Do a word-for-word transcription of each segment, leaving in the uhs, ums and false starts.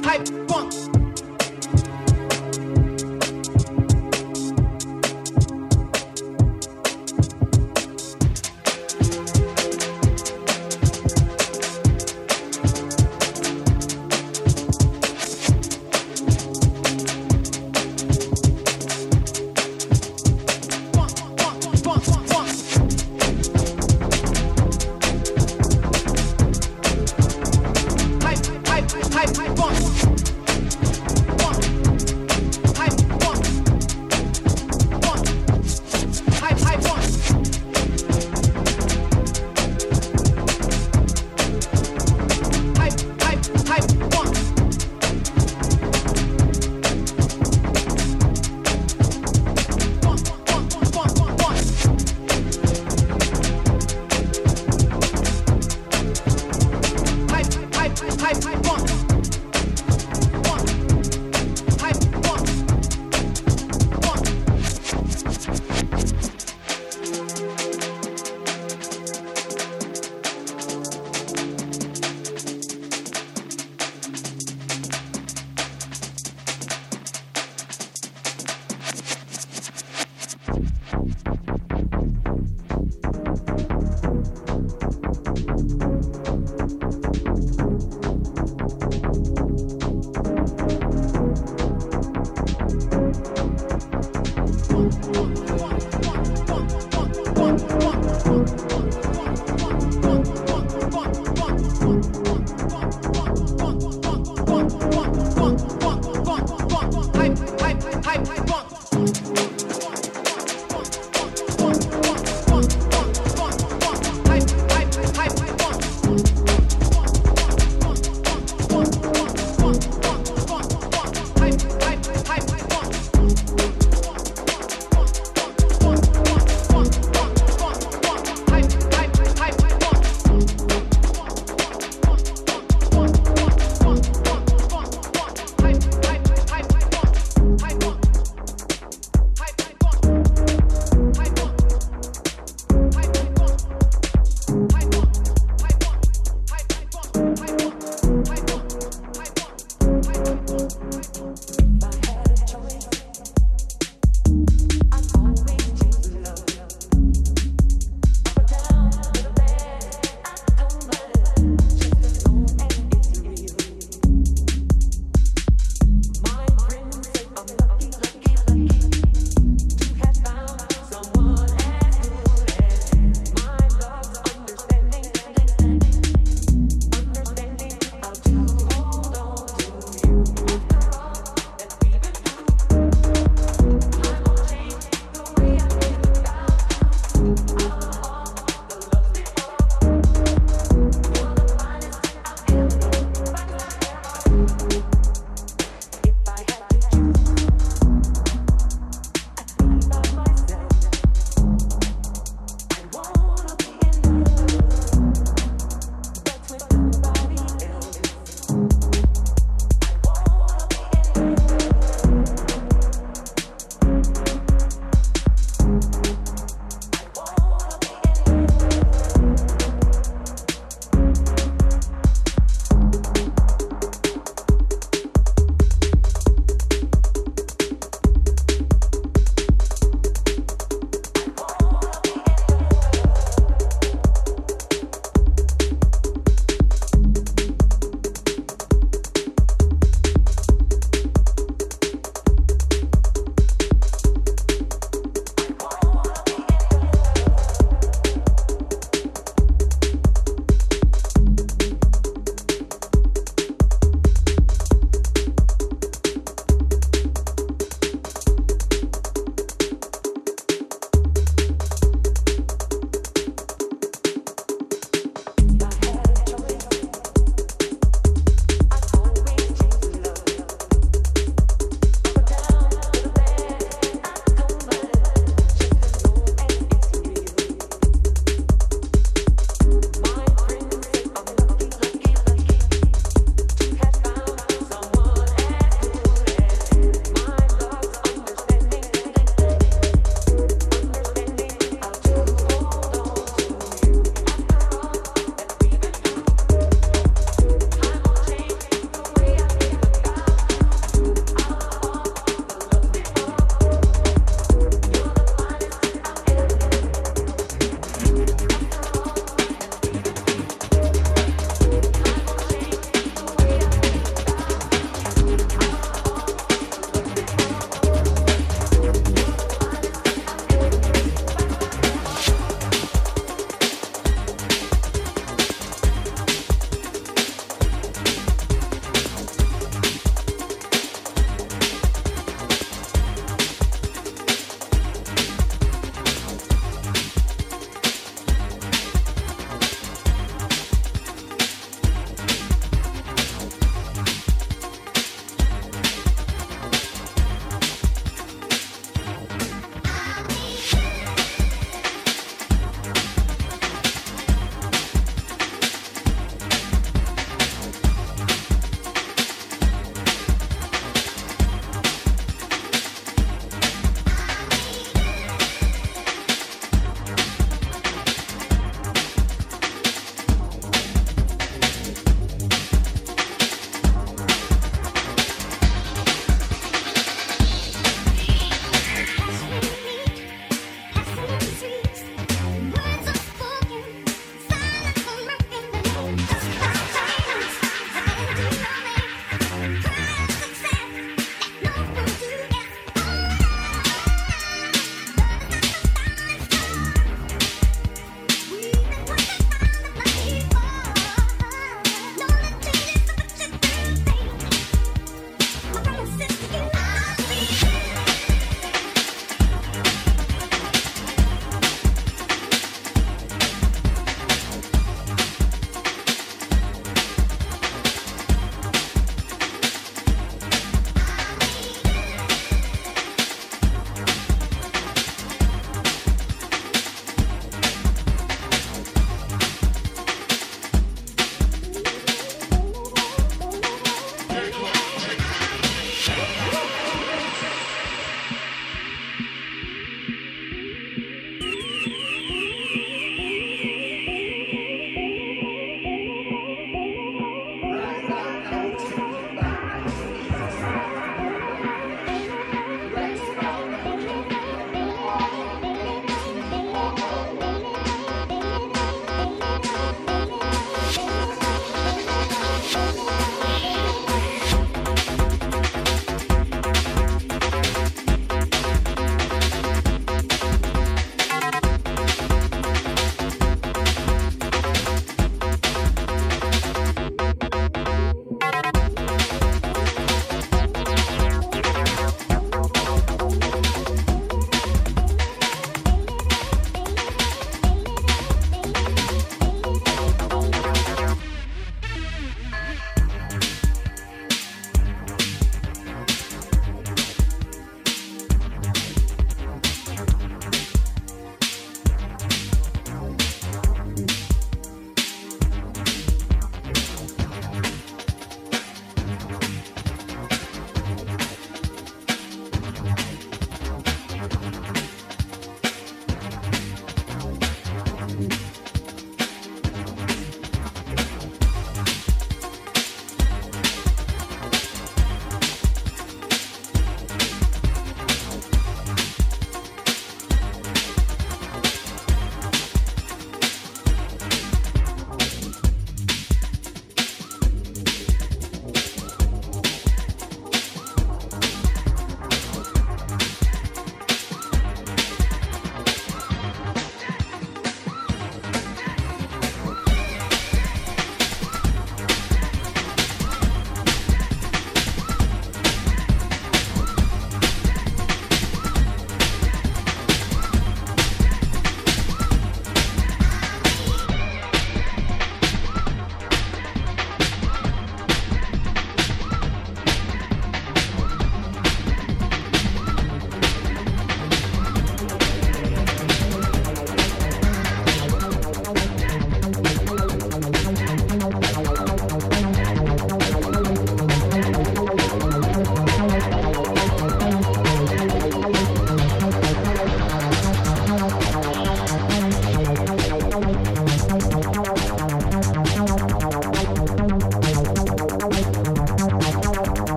hype, funk. Hype, hype, hype, funk.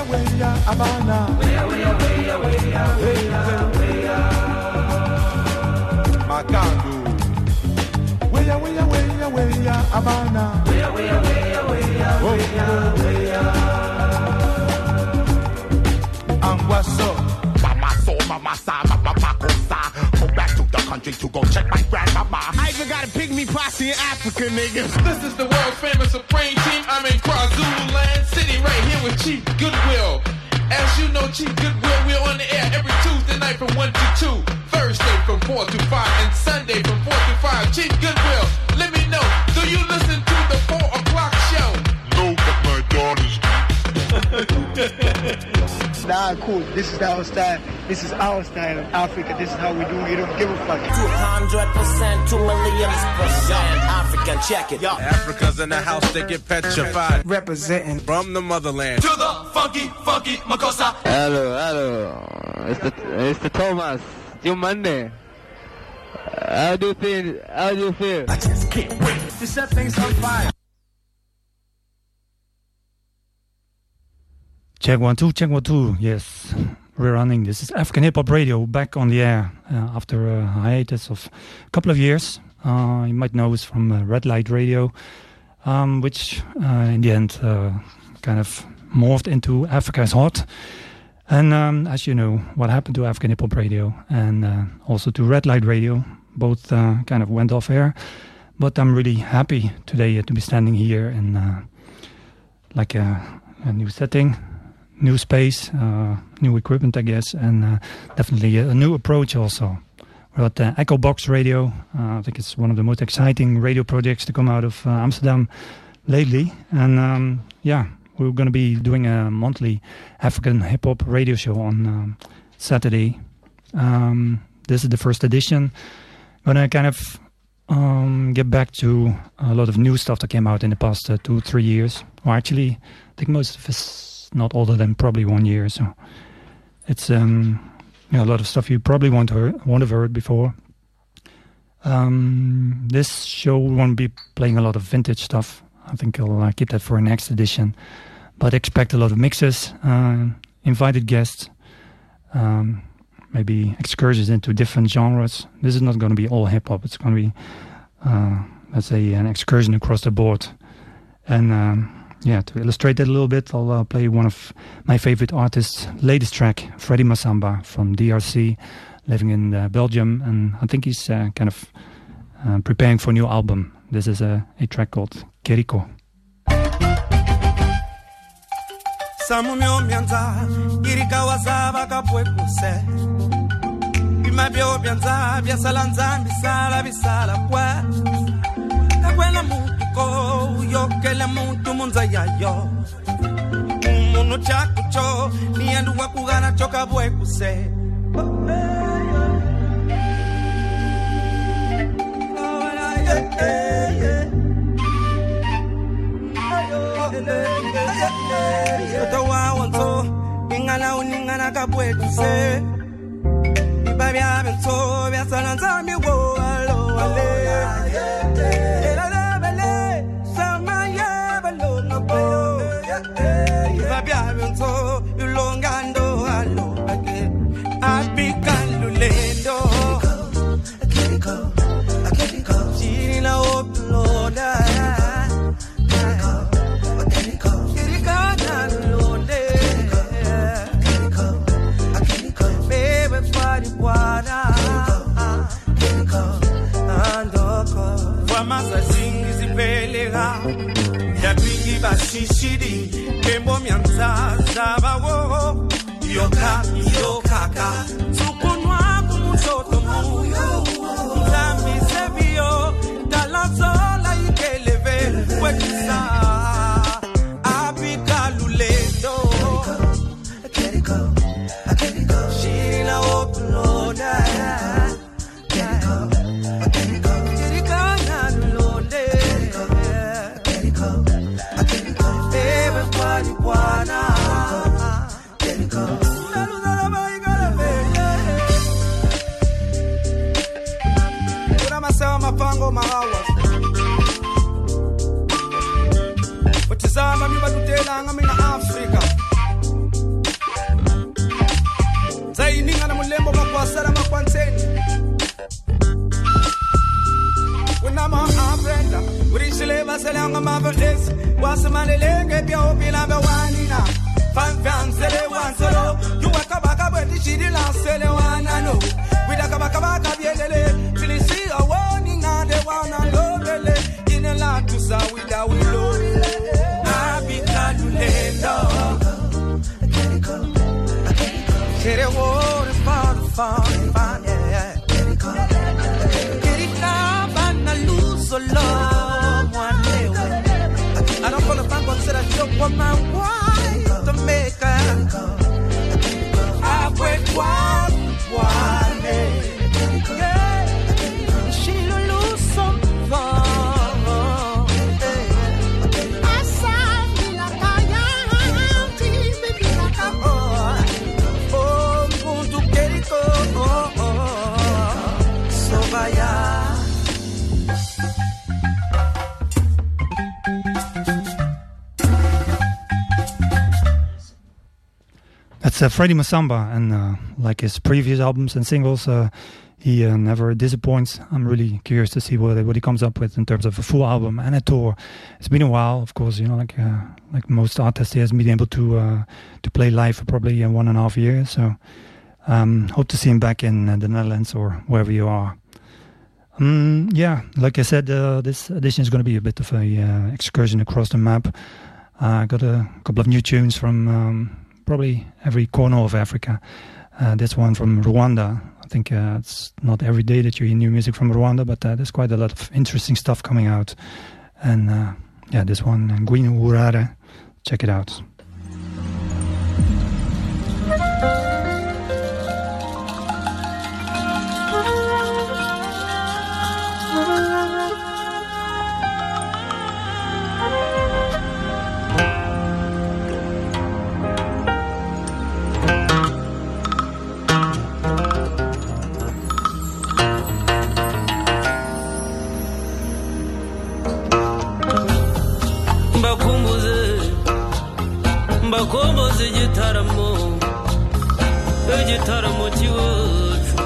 weya abana. Weya weya weya weya weya weya. Makandu. Weya weya weya weya abana. Weya weya weya weya weya weya. Angwaso. Mama so mama sa mama pakosa. Go back to the country to go check my grandmama. I even got a pygmy posse in Africa, nigga. This is the world famous Supreme Team. I'm in KwaZulu Land City right here with Chief Goodwill. As you know, Chief Goodwill, we're on the air every Tuesday night from one to two, Thursday from four to five, and Sunday from four to five. Chief Goodwill, let me know, do you listen to the four o'clock show? No, but my daughters Nah, cool. This is our style. This is our style of Africa. This is how we do it. We don't give a fuck. two hundred percent, two million percent African, check it. Yo. Africa's in the house, they get petrified. Representing from the motherland. To the funky, funky Makosa. Hello, hello. It's the, it's the Thomas. You Monday. How do you feel? How do you feel? I just can't wait to set things on fire. Check one, two, check one, two. Yes, we're running. This is African Hip Hop Radio back on the air uh, after a hiatus of a couple of years. Uh, you might know us from uh, Red Light Radio, um, which uh, in the end uh, kind of morphed into Africa is Hot. And um, as you know, what happened to African Hip Hop Radio and uh, also to Red Light Radio, both uh, kind of went off air. But I'm really happy today uh, to be standing here in uh, like a, a new setting. New space, uh, new equipment, I guess, and uh, definitely a, a new approach also. We're at uh, Echo Box Radio. Uh, I think it's one of the most exciting radio projects to come out of uh, Amsterdam lately. And um, yeah, we're going to be doing a monthly African hip-hop radio show on um, Saturday. Um, this is the first edition. Going to kind of um, get back to a lot of new stuff that came out in the past uh, two, three years. Or actually, I think most of us not older than probably one year, so it's um, you know, a lot of stuff you probably won't, hear, won't have heard before. Um, this show won't be playing a lot of vintage stuff. I think I'll uh, keep that for a next edition. But expect a lot of mixes, uh, invited guests, um, maybe excursions into different genres. This is not going to be all hip-hop. It's going to be, uh, let's say, an excursion across the board. And um, yeah, to illustrate that a little bit, I'll uh, play one of my favorite artists' latest track, Freddie Massamba from D R C, living in uh, Belgium, and I think he's uh, kind of uh, preparing for a new album. This is a, a track called Keriko. Samumyo mianza irika wazaba kapwekuse Bimabyo mianza biasalanza bisala bisala kwa Kakwela mutuko yokele muntu munza yayo Munu chakucho niendu wakugana choka bwekuse Towa wanto ingana uningana kabwekuse Ibabya bento byasalanza miwo alo ale Ela bele sama ya balo ngabo Ibabya bento ulongando alo ake Apikalulendo Akiriko Akiriko China oploda Yapingi basishiri Kembo mianza zabawo Yoka yokaka Tukunwa kumutoto muyo Mzambi sevio Dalazola ikeleve Wekisa Abika lulendo Keriko Keriko Shina oploda Keriko Keriko Keriko nalonde Mapango mahawas Utizama miba tutelanga mina Afrika effortless. What's the money leg? Get your open number one in a fan fan, sell it one solo. You walk a back up, but she didn't sell it one. I know. With a kabaka baka, yelele. Till you see a warning, and they wanna love in a lot to say with a willow. I be calculated. I can't go. I can't go. Get it water for the fun, fun, yeah. Get it go. Get it now, and I lose a love one day. I don't call a fan, but said I joke on my wife to make her. I went one, one day. Yeah, she'll lose some fun. I saw me like I am, baby, like I'm on. Oh, I'm going to get it go. So vaya. That's uh, Freddie Masamba, and uh, like his previous albums and singles, uh, he uh, never disappoints. I'm really curious to see what what he comes up with in terms of a full album and a tour. It's been a while, of course. You know, like uh, like most artists, he hasn't been able to uh, to play live for probably uh, one and a half years. So, um, hope to see him back in uh, the Netherlands or wherever you are. Um, yeah, like I said, uh, this edition is going to be a bit of a uh, excursion across the map. I uh, got a couple of new tunes from. Um, Probably every corner of Africa. Uh, this one from Rwanda. I think uh, it's not every day that you hear new music from Rwanda, but uh, there's quite a lot of interesting stuff coming out. And uh, yeah, this one, Ngwino Urare. Check it out. Bakomboze igitaramo igitaramo cy'iwacu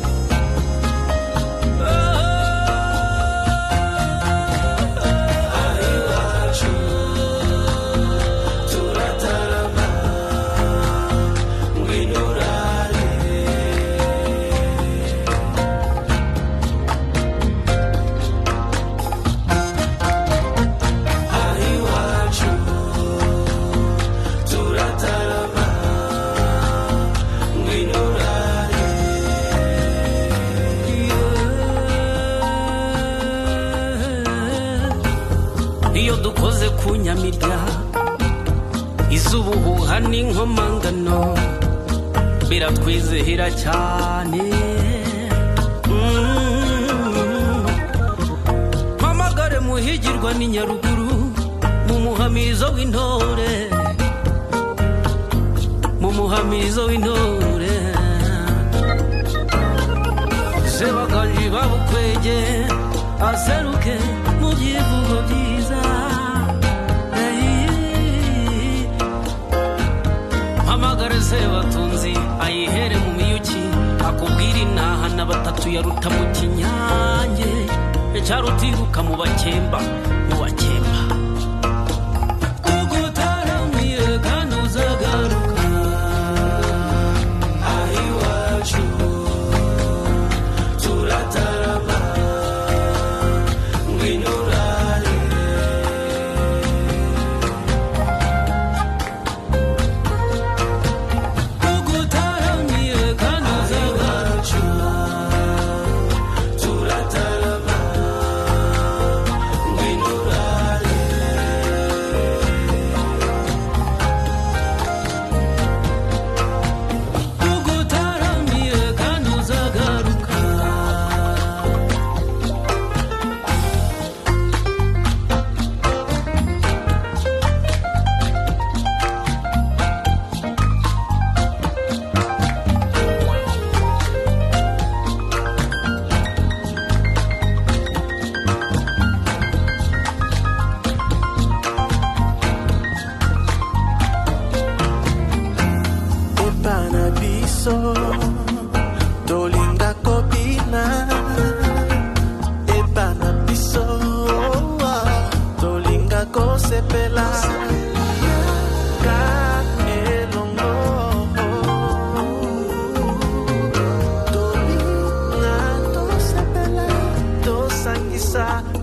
iwacu turatarama ngwino urare iwacu iyo dukoze ku nyamirya izubuhuha n'inkomangano biratwizihira cyane. Mpamagare muhigirwa ni Nyaruguru mu muhamizo w'intore mu muhamizo w'intore Sebaganji babukwege aseruke mu byivugo byiza. Mpamagare Sebatunzi ayihere mu miyuki akubwira inaha na batatu yaruta mu kinyange cyarutiruka mu bakemba mu bakemba kugutaramiye kandi uzagaruka iwacu turatarama ngwino urare kugutaramiye kandi uzagaruka turatarama ngwino urare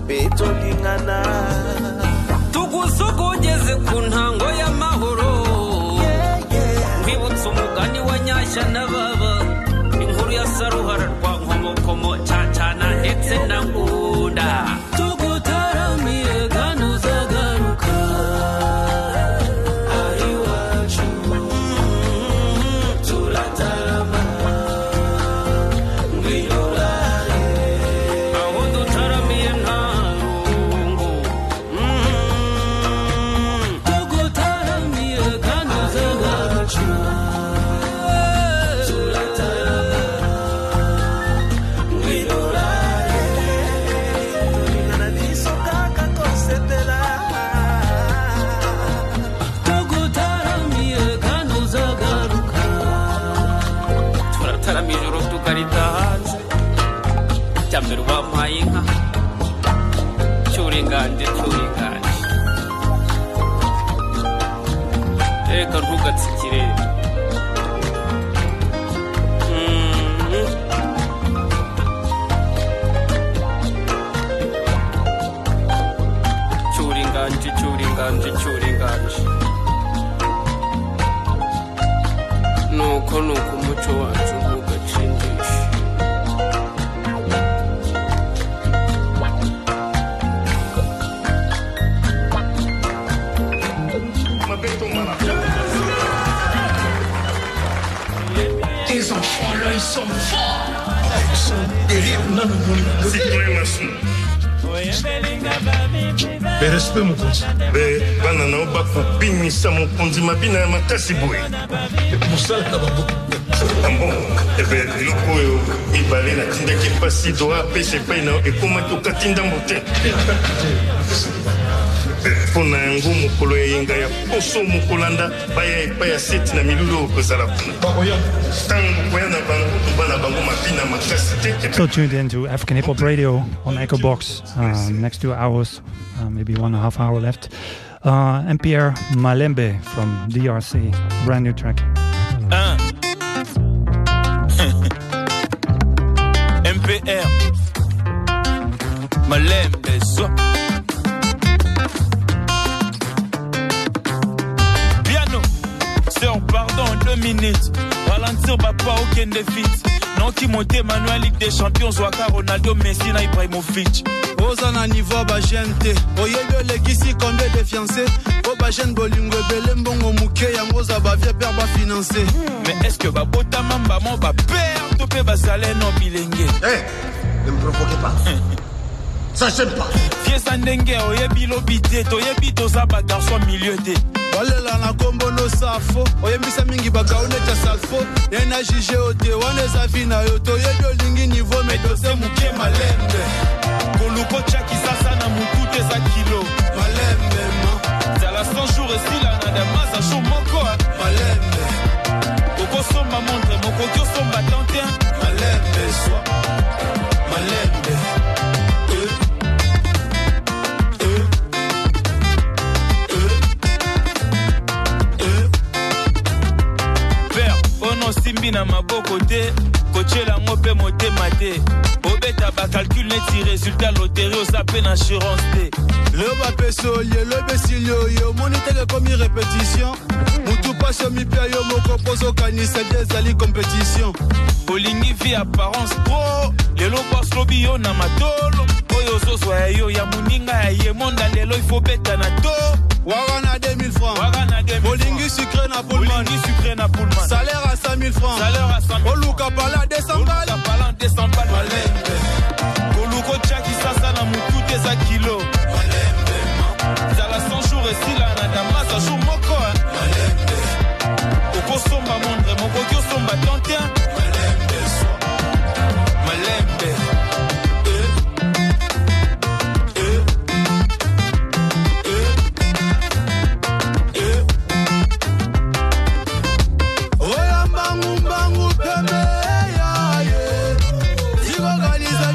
betolingana tugusogogeze ku ntango y'amahoro nkibutsa umugani wa nyashya n'ababa inkuru ya saruhara rwa nkomokomo cacana ndetse na ngunda tugutaramiye ganuzagaruka Jamber wa mayinka churinganje churinganje eka rugatsikire churinganje churinganje churinganje nuko nuko umuco wacu ugacindisha Ces enfants-là, ils sont forts. Ils sont terribles. Non, non, non. C'est toi, ma soeur. Mais respect, mon compte. Mais, banana, on va couper, ça, mon compte, ma bine, ma casse, boy. Et pour ça, là, bon. Ah bon, eh bien, le coup, il balait la tinda qui est passée, doit pêcher, pas, et comment tu as tinda monté. Pona yango mokolo yenga ya poso mokolanda baya epaya seti na milulu kozala kuna tango koya na bango tobana bango mapina makasi te. So tuned into African Hip Hop Radio on Echo Box. Uh, next two hours, uh, maybe one and a half hour left. Uh, M P R Malembe from D R C, brand new track. Uh. M P R Malembe so. Pardon, deux minutes. Ralentir, bah pas aucun défi. Non, qui monte Manuel Ligue des Champions, Waka Ronaldo, Messi, na Ibrahimovic. Ozana niveau ba gente. Oyebe legisi combien de fiancés. O ba jeune bolingo belé mbongo muke yango za ba vie père ba financer. Mais est-ce que ba bota mamba mon ba père topé ba salaire non bilingue. Eh, ne me provoquez pas. Ça j'aime pas. Fies Sandenge, oyebi lobité, toyebi toza ba garçon milieu té. Walela na kombo no safo oyembisa mingi bakaune ta salfo yena jije ote waneza vina yoto yedo lingi niveau medose muke malembe koluko chaki sasa na mukute za kilo malembe ma za la cent jours et si la na damaza show moko malembe koko somba montre moko kyo somba tantien malembe swa malembe simbi na maboko te kochela ngope motema te obeta ba calcul neti résultat loterie osape na assurance te le ba peso ye le besilio yo monite ke komi répétition mutu paso mi pia yo moko poso kanisa des ali compétition olingi vie apparence pro lelo boss lobby yo na matolo oyo soso yo ya muninga ya ye monda lelo il faut beta na to Wagana deux mille francs. Wagana deux mille francs. Olingi sucré na Pullman. Olingi sucré na Pullman. Salaire à cinq mille francs. Salaire à cinq mille francs. Oluka pala deux cents balles. Oluka pala deux cents balles. Malembe. Koluko chaki sasa na mutu des a kilo. Malembe. Zala cent jours et si la na damasa jour moko. Malembe. Koko somba mondre moko kyo somba tantien. Malembe. Malembe. Oyamba ngumba ngupeme ya ye. Zigo ganiza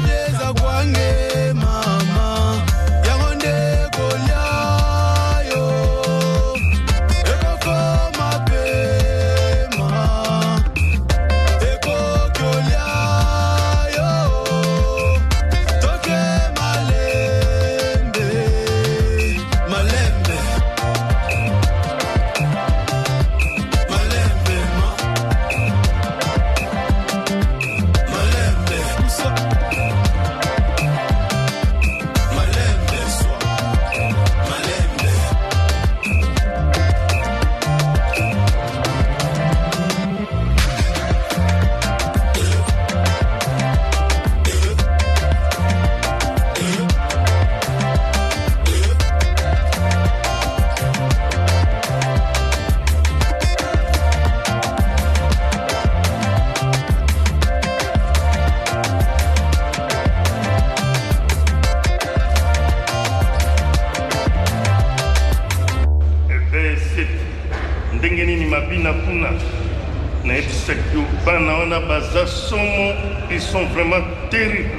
Banaona baza somo, ils sont vraiment terribles.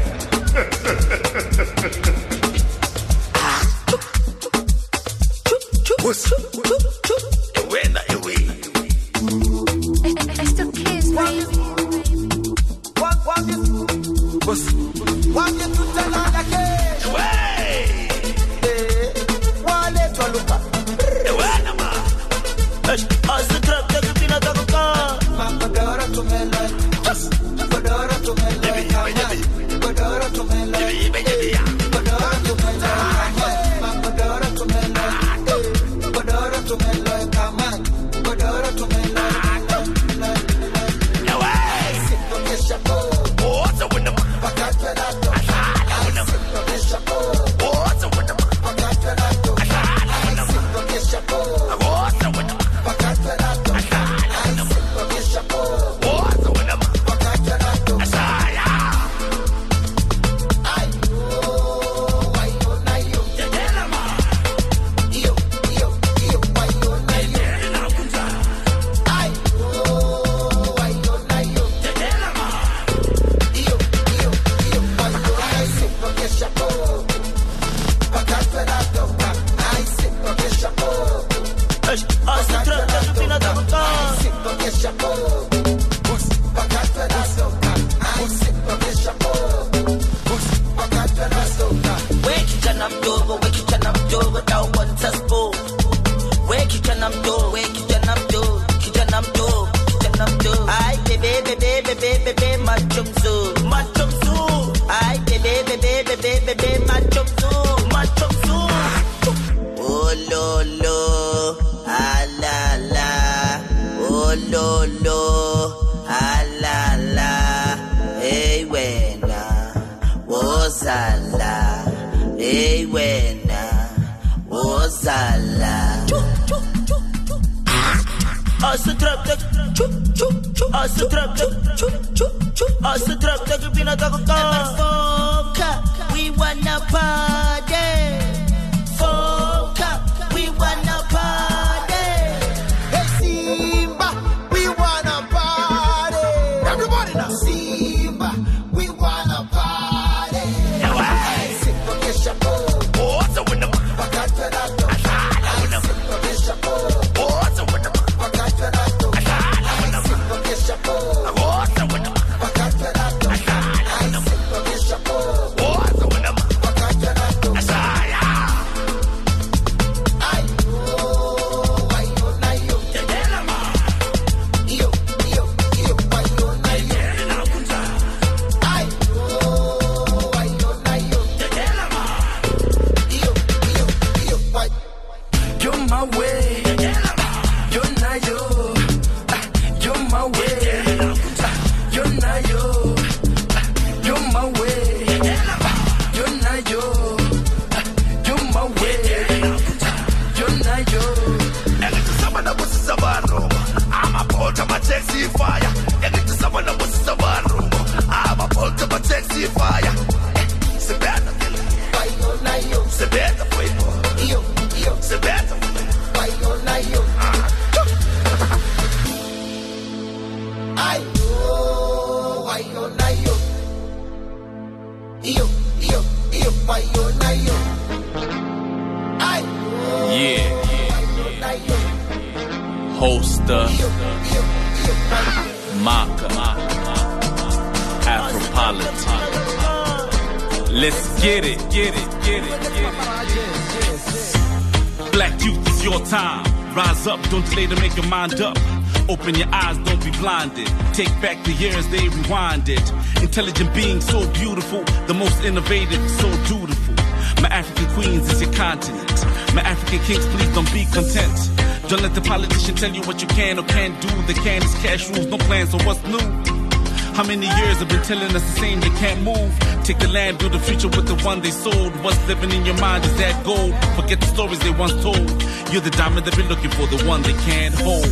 Up. Open your eyes, don't be blinded. Take back the years, they rewinded. Intelligent beings, so beautiful. The most innovative, so dutiful. My African queens is your continent. My African kings, please don't be content. Don't let the politician tell you what you can or can't do. The can is cash rules, no plans, so what's new? How many years have been telling us the same, they can't move. Take the land, build a future with the one they sold. What's living in your mind is that gold. Forget the stories they once told. You're the diamond they've been looking for, the one they can't hold.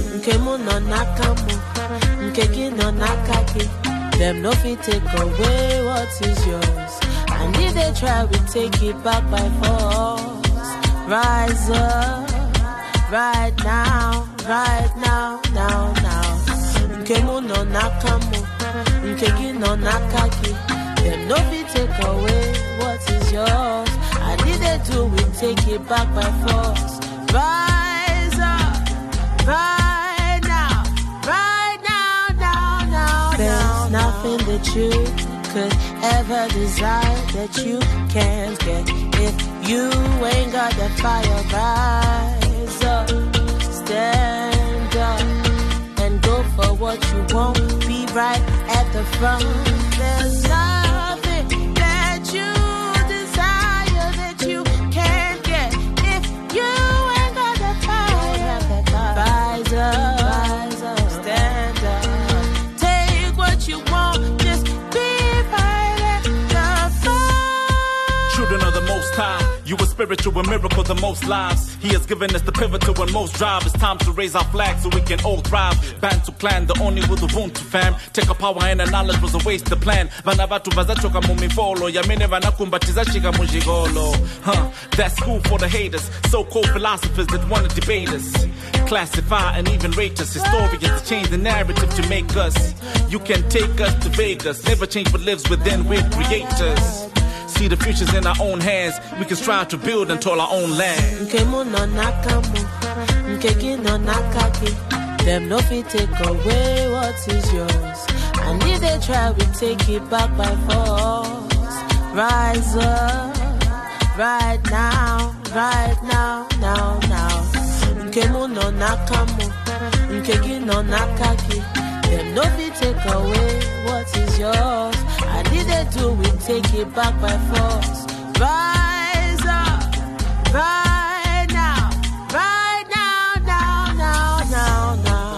Them no fit take away what is yours. And if they try, we take it back by force. Rise up, right now, right now, now, now. Nkemu no nakamu, nkegi no nakaki. Them no fit take away what is yours. I didn't do it, take it back by force. Rise up, right now, right now, now, now, now. There's nothing that you could ever desire that you can't get. If you ain't got that fire, rise up, stand up, and go for what you want. Be right at the front. There's nothing that you desire that you can't get. If you ain't got that fire, rise up, rise up, stand up, take what you want. Just be right at the front. Children of the Most High, you a spiritual and miracle the most lives. He has given us the pivotal and most drive. It's time to raise our flag so we can all thrive. Bantu clan, the only with the want to fam. Take a power and the knowledge was a waste to plan. Vana batu vazachoka mumifolo. Yamene vanakumbatiza chika mujigolo. Huh, that's cool for the haters. So-called philosophers that wanna debate us. Classify and even rate us. Historians to change the narrative to make us. You can take us to Vegas. Never change what lives within, we're creators. See the future's in our own hands. We can strive to build until our own land. Nkemu no nakamu, nkegi no nakaki. Them no fit take away what is yours. And if they try, we take it back by force. Rise up, right now, right now, now, now. Nkemu no nakamu, nkegi no nakaki. Them no fit take away what is yours. I didn't do it, take it back by force. Rise up, right now, right now, now, now, now, now.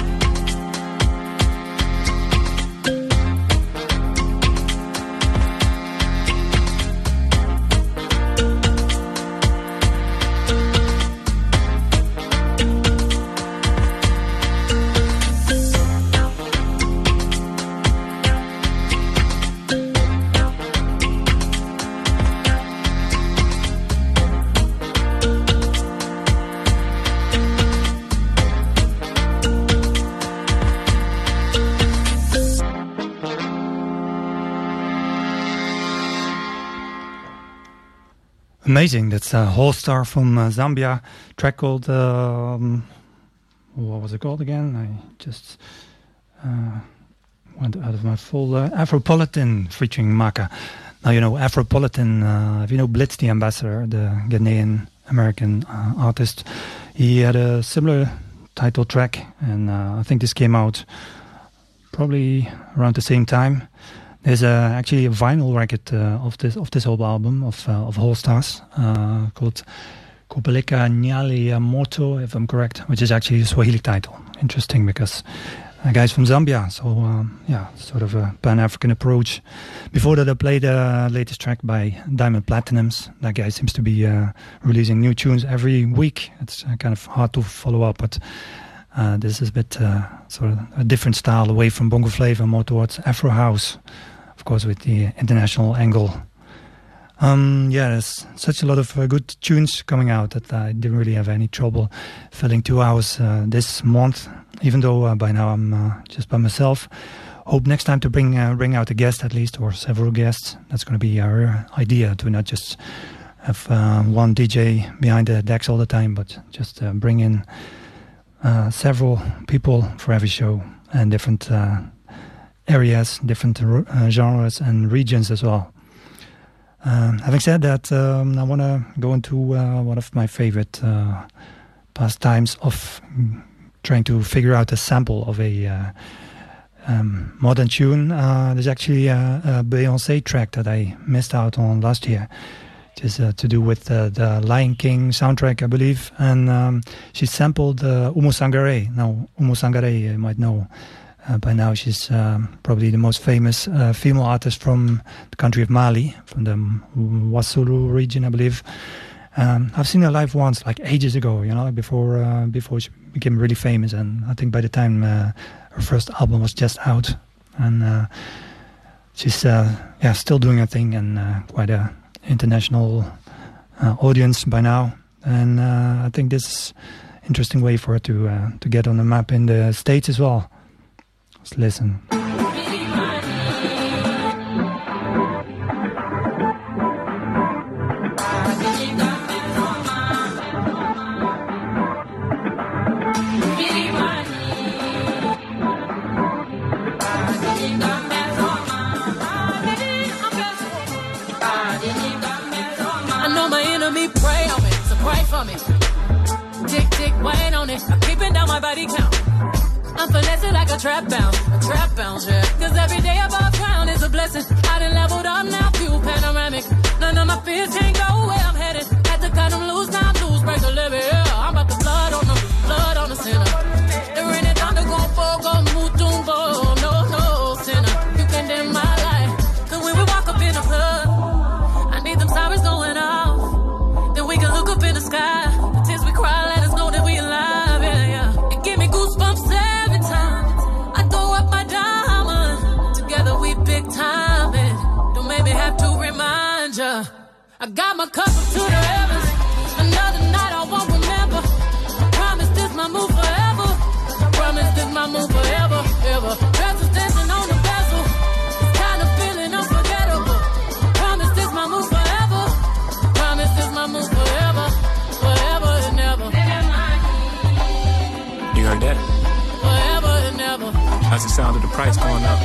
Amazing. That's a whole star from uh, Zambia. Track called um, what was it called again? I just uh, went out of my folder. Afropolitan featuring Maka. Now you know Afropolitan. Uh, if you know Blitz, the ambassador, the Ghanaian American uh, artist, he had a similar title track, and uh, I think this came out probably around the same time. There's uh, actually a vinyl record uh, of this of this whole album of uh, of Whole Stars uh, called Kupeleka Nyale ya Moto, if I'm correct, which is actually a Swahili title. Interesting because the guy's from Zambia, so um, yeah, sort of a Pan-African approach. Before that, I played the uh, latest track by Diamond Platinums. That guy seems to be uh, releasing new tunes every week. It's uh, kind of hard to follow up, but uh, this is a bit uh, sort of a different style, away from bongo flavor, more towards Afro house. Of course, with the international angle. Um, yeah, there's such a lot of uh, good tunes coming out that I didn't really have any trouble filling two hours uh, this month, even though uh, by now I'm uh, just by myself. Hope next time to bring uh, bring out a guest at least, or several guests. That's going to be our idea, to not just have uh, one D J behind the decks all the time, but just uh, bring in uh, several people for every show, and different uh, areas, different uh, genres and regions as well. Um, having said that, um, I want to go into uh, one of my favorite uh, pastimes of trying to figure out a sample of a uh, um, modern tune. Uh, there's actually a, a Beyoncé track that I missed out on last year. It is uh, to do with uh, the Lion King soundtrack, I believe. And um, she sampled uh, Oumou Sangaré. Now, Oumou Sangaré, you might know. Uh, by now, she's um, probably the most famous uh, female artist from the country of Mali, from the Wassoulou region, I believe. Um, I've seen her live once, like ages ago, you know, before uh, before she became really famous. And I think by the time uh, her first album was just out, and uh, she's uh, yeah still doing her thing, and uh, quite a international uh, audience by now. And uh, I think this is an interesting way for her to uh, to get on the map in the States as well. Let's listen. I know my enemy pray on me, so pray for me. Tick, tick, wait on it. I'm keeping down my body count. I'm finessing like a trap bounce, a trap bounce, yeah. Cause every day above ground is a blessing. I done leveled up now, view panoramic. None of my fears can't go where I'm headed. Had to cut them loose, now lose, break a living, yeah. I'm about to blood on them, blood on the sinner. The rain and thunder gon' fall, gon' move, tumbo. No, no, sinner, you condemn my life. Cause when we walk up in the club, I need them sirens going off. Then we can look up in the sky. The tears we cry, let us know that we alive, yeah, yeah. It give me goosebumps every time I throw up my diamond. Together we big time it. Don't make me have to remind ya. I got my cup up to the heavens. Another night I won't remember. Promise this my move forever. Promise this my move forever, ever. Presence dancing on the bezel. This kind of feeling unforgettable. Promise this my move forever. Promise this my move forever, forever and ever. You heard that? Forever and ever. That's the sound of the price going up.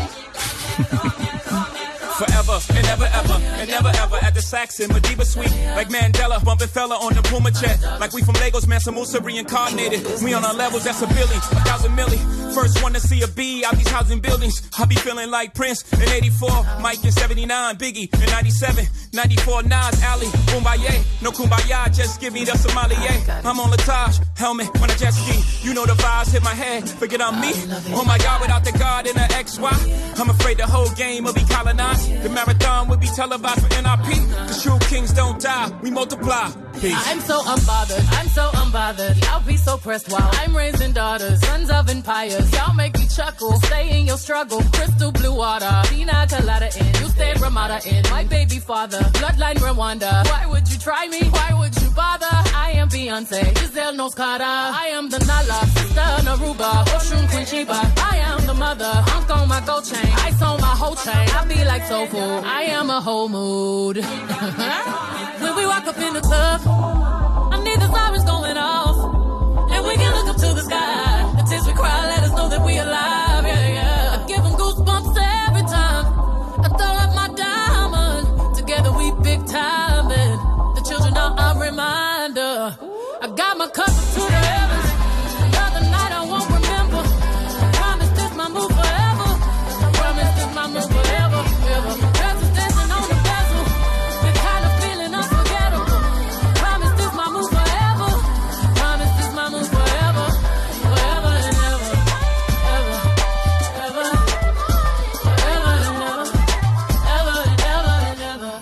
Forever and ever, ever, and never ever at the Saxon, Madiba Suite. Like Mandela, bumping fella on the Puma jet. Like we from Lagos, Mansa Musa reincarnated. We on our levels, that's a Billy, a thousand milli. First one to see a B out these housing buildings. I be feeling like Prince in eighty-four, Mike in seventy-nine, Biggie in ninety-seven, ninety-four, Nas, Ali, Boombaye. No kumbaya, just give me the sommelier. I'm on Latage, helmet when I jet ski. You know the vibes hit my head, forget I'm me. Oh my God, without the God in the X Y. I'm afraid the whole game will be colonized. The marathon will be televised for N I P. The true kings don't die, we multiply. Peace. I'm so unbothered, I'm so unbothered. Y'all be so pressed while I'm raising daughters, sons of empires. Y'all make me chuckle, stay in your struggle. Crystal blue water, pina colada in. You stay Ramada in, my baby father. Bloodline Rwanda. Why would you try me? Why would you bother? I am Beyonce, Giselle knows Carter. I am the Nala, sister Naruba, Oshun Queen Sheba. I am the mother, Hunk on my gold chain. Ice on my whole chain. I be like soul food. I am a whole mood. When we walk up in the club, I need the sirens going off. And we can look up to the sky. The tears we cry, let us know that we alive, yeah, yeah. I give them goosebumps every time I throw up my diamond. Together we big time, and the children are a reminder. I got my cup up to the heavens. Another night I won't remember. Promise this my move forever. Promise this my move forever, ever. Presence dancing on the bezel. The kind of feeling unforgettable. Promise this my move forever. Promise this my move forever, forever and ever, ever, ever, forever and ever, ever and ever and ever.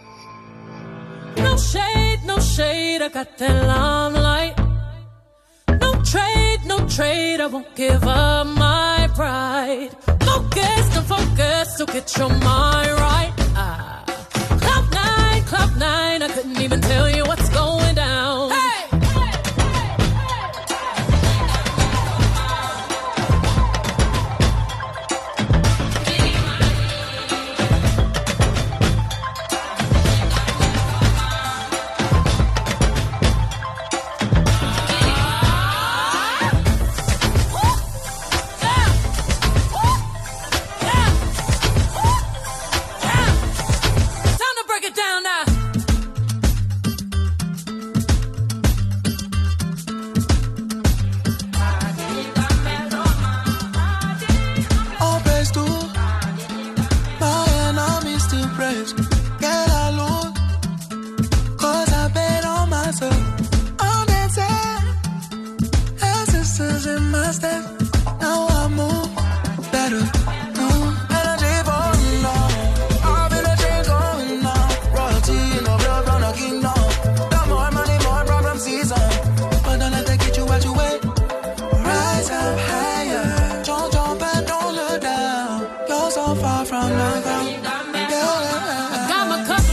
No shade, no shade, I got that limelight. No trade, no trade, I won't give up my pride. Focus, don't focus, so get your mind right. Ah. Cloud nine, cloud nine, I couldn't even tell you what's going down. Hey! I got my cup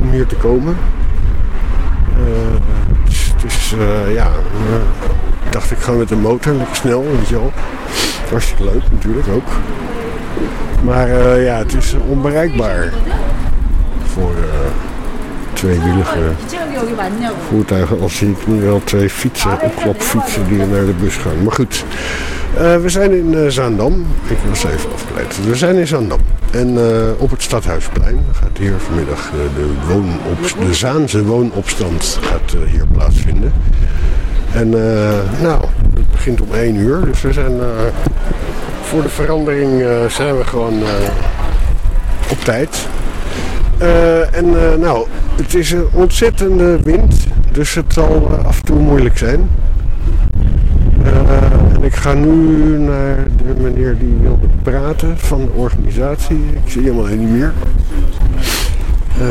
om hier te komen. Uh, het is, het is uh, ja, uh, ik dacht ik ga met de motor, lekker snel, weet je wel. Hartstikke leuk natuurlijk ook. Maar uh, ja, het is onbereikbaar voor uh, tweewielige voertuigen. Al zie ik nu wel twee fietsen, opklapfietsen die naar de bus gaan. Maar goed, uh, we zijn in uh, Zaandam. Ik was even afgeleid. We zijn in Zaandam. En uh, op het Stadhuisplein gaat hier vanmiddag uh, de, woonop- de Zaanse woonopstand gaat, uh, hier plaatsvinden. En uh, nou, het begint om één uur. Dus we zijn uh, voor de verandering uh, zijn we gewoon uh, op tijd. Uh, en uh, nou, het is een ontzettende wind. Dus het zal uh, af en toe moeilijk zijn. Uh, en ik ga nu naar de meneer die wilde praten van de organisatie. Ik zie hem alleen niet meer. Uh,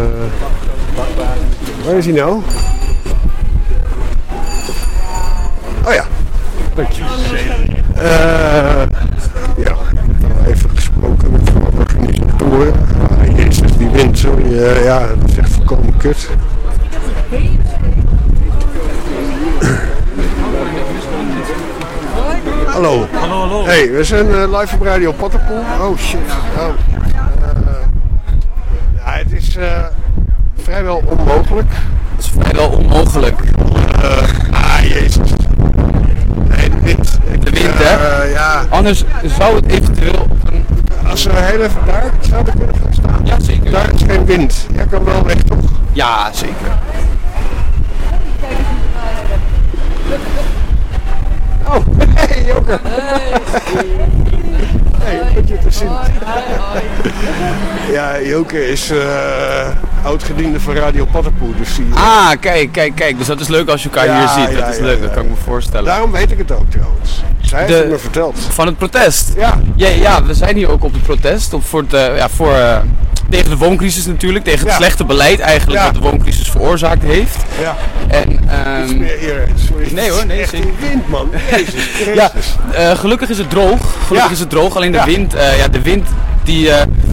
waar is hij nou? Oh ja, dank je. Uh, ja, even gesproken met de organisatoren. Ah, jezus, die wind, sorry. Uh, ja, dat is echt volkomen kut. Hallo. Hallo, hallo. Hey, we zijn uh, live op Radio Pattenpoel. Oh shit. Oh. Uh, ja, het is uh, vrijwel onmogelijk. Het is vrijwel onmogelijk. Uh, ah, jezus. Nee, de wind. De wind, hè? Uh, ja. Anders zou het eventueel op een... Als we heel even daar zouden kunnen gaan staan. Ja, zeker. Daar is geen wind. Jij kan wel weg, toch? Ja, zeker. Oh, hey Joker. Hey, goed je te zien. Ja, Joker is uh, oud-gediende van Radio Pattenpoel. Dus die, uh... Ah, kijk, kijk, kijk. Dus dat is leuk als je elkaar ja, hier ziet. Dat ja, is ja, leuk, ja, dat kan ik me voorstellen. Daarom weet ik het ook trouwens. Zij heeft de, het me verteld. Van het protest? Ja. Ja, ja, we zijn hier ook op het protest. Op voor het, uh, ja, voor, uh, tegen de wooncrisis natuurlijk. Tegen het ja. slechte beleid eigenlijk ja. wat de wooncrisis veroorzaakt heeft. Ja. En, um, Iets meer hier. Sorry. Nee hoor, nee. Echt die wind, man. Jezus ja, uh, gelukkig is het droog. Gelukkig ja. is het droog. Alleen de ja. wind, uh, ja, de wind die, uh,